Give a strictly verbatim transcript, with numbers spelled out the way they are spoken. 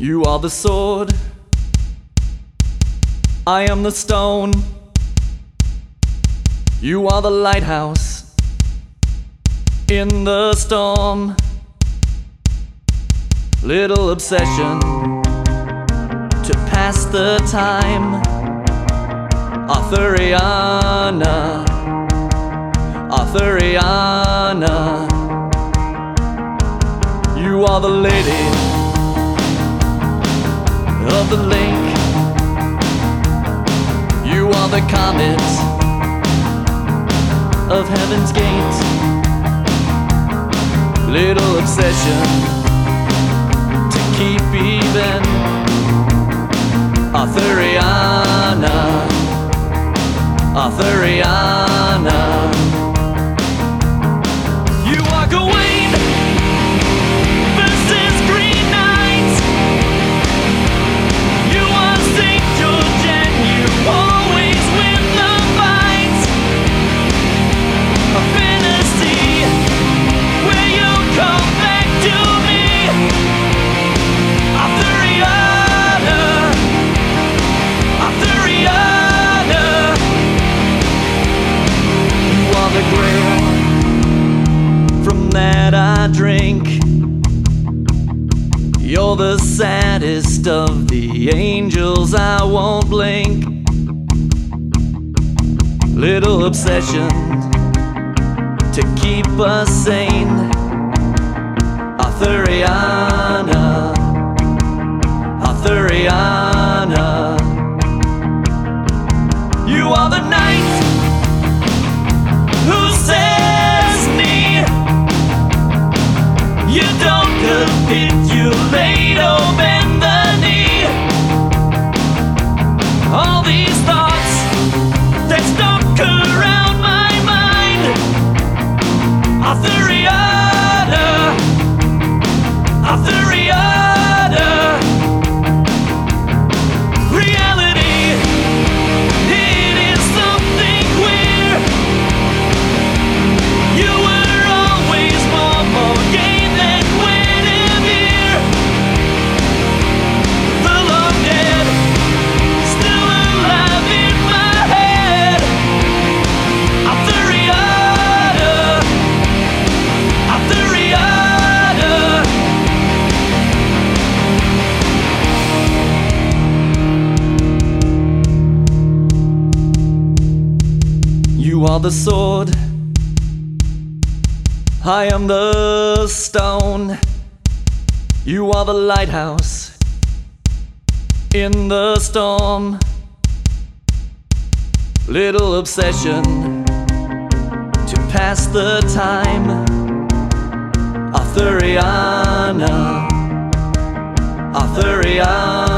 You are the sword, I am the stone. You are the lighthouse in the storm. Little obsession to pass the time. Arthuriana, Arthuriana. You are the lady of the lake. You are the comet of heaven's gate. Little obsession to keep even. Arthuriana, Arthuriana. You are Gawain versus Green Knight. You are Saint George and you always win the fight. A fantasy where you come back to me. Arthuriana, Arthuriana. You are the grail from that I drink. You're the saddest of the angels, I won't blink. Little obsession to keep us sane. Arthuriana, Arthuriana. You are the knight who says me. You don't capitulate or bend the knee. All these thoughts that stalk around my mind. Arthuriana, Arthuriana. Reality, it is something queer. You were always more, more game than Guinevere. The long dead, still alive in my head. Arthuriana, Arthuriana. You are the sword, I am the stone. You are the lighthouse in the storm. Little obsession to pass the time. Arthuriana, Arthuriana.